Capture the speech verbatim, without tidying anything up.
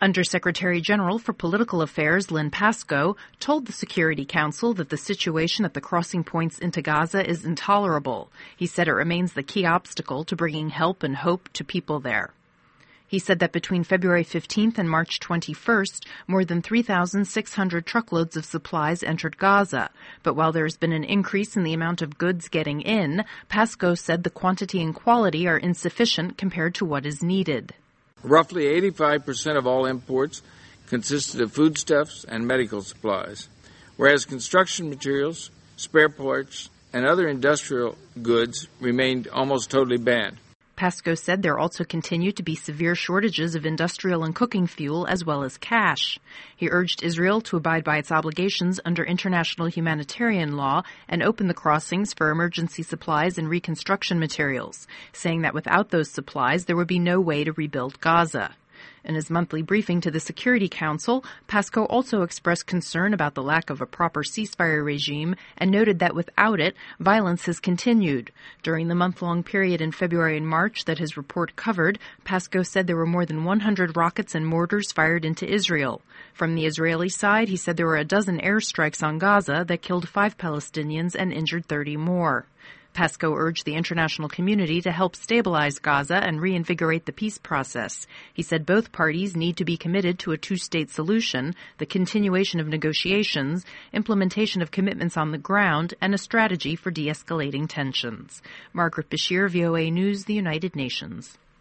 Undersecretary General for Political Affairs Lynn Pascoe told the Security Council that the situation at the crossing points into Gaza is intolerable. He said it remains the key obstacle to bringing help and hope to people there. He said that between February fifteenth and March twenty-first, more than three thousand six hundred truckloads of supplies entered Gaza. But while there has been an increase in the amount of goods getting in, Pascoe said the quantity and quality are insufficient compared to what is needed. Roughly eighty-five percent of all imports consisted of foodstuffs and medical supplies, whereas construction materials, spare parts, and other industrial goods remained almost totally banned. Pascoe said there also continue to be severe shortages of industrial and cooking fuel as well as cash. He urged Israel to abide by its obligations under international humanitarian law and open the crossings for emergency supplies and reconstruction materials, saying that without those supplies there would be no way to rebuild Gaza. In his monthly briefing to the Security Council, Pascoe also expressed concern about the lack of a proper ceasefire regime and noted that without it, violence has continued. During the month-long period in February and March that his report covered, Pascoe said there were more than one hundred rockets and mortars fired into Israel. From the Israeli side, he said there were a dozen airstrikes on Gaza that killed five Palestinians and injured thirty more. Pascoe urged the international community to help stabilize Gaza and reinvigorate the peace process. He said both parties need to be committed to a two-state solution, the continuation of negotiations, implementation of commitments on the ground, and a strategy for de-escalating tensions. Margaret Bashir, V O A News, the United Nations.